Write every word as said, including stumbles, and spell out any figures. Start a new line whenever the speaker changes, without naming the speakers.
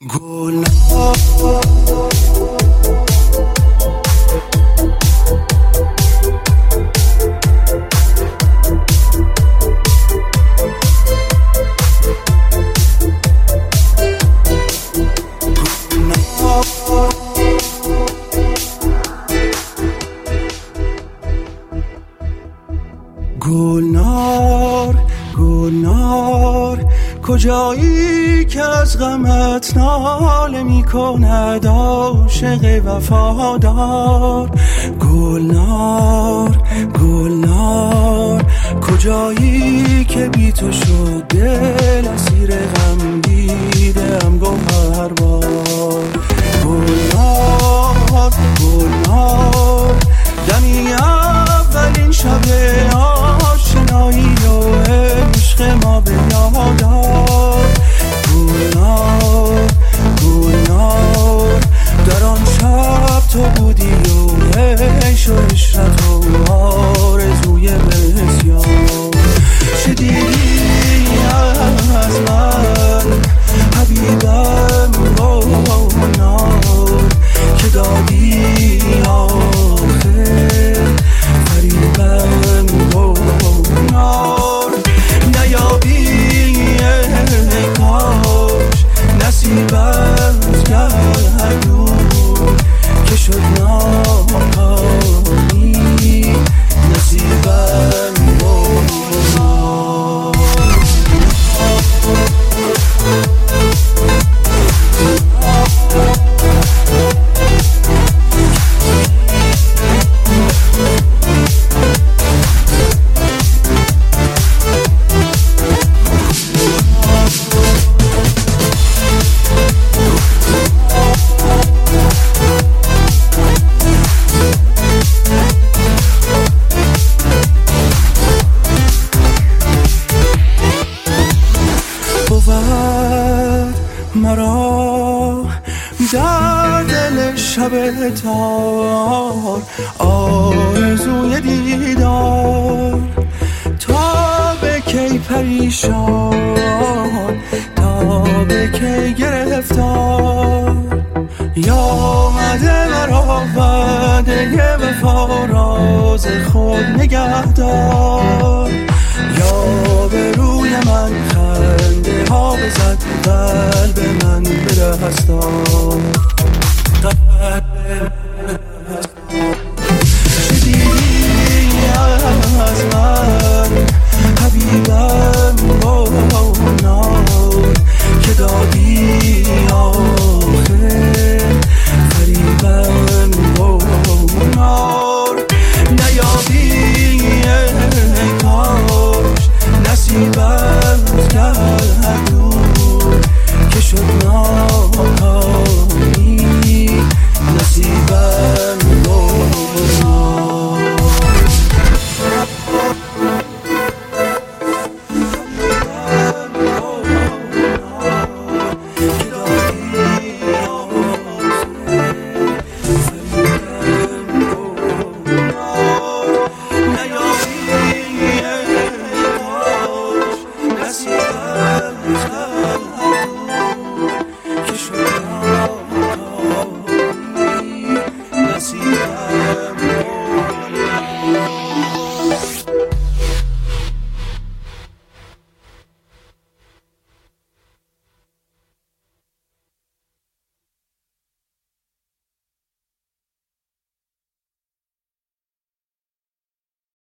گلنار گلنار گلنار کجایی که از غمت ناله می کند عاشق وفادار. گلنار گلنار کجایی که بی تو شد دل اسیر غم دیدم گوهر بار. گلنار گلنار دمی اولین شب آشنایی و عشق ما به یادار. گلنار گلنار در آن شب تو بودی و عیش و عشرت و آرزوی بسیار. شدیدی از من حبیبم گلنار که دادی آخر فریبم گلنار. نیابی ای کاش نصیبت گردون که شد ناکامی نصیبم گلنار. مرا در دل شب تار آرزوی دیدار. تا به کی پریشان تا به کی گرفتار. یا آمده مرا وعده وفا راز خود نگهدار. یا به روی من خنده ها بزد قلب من به دستار.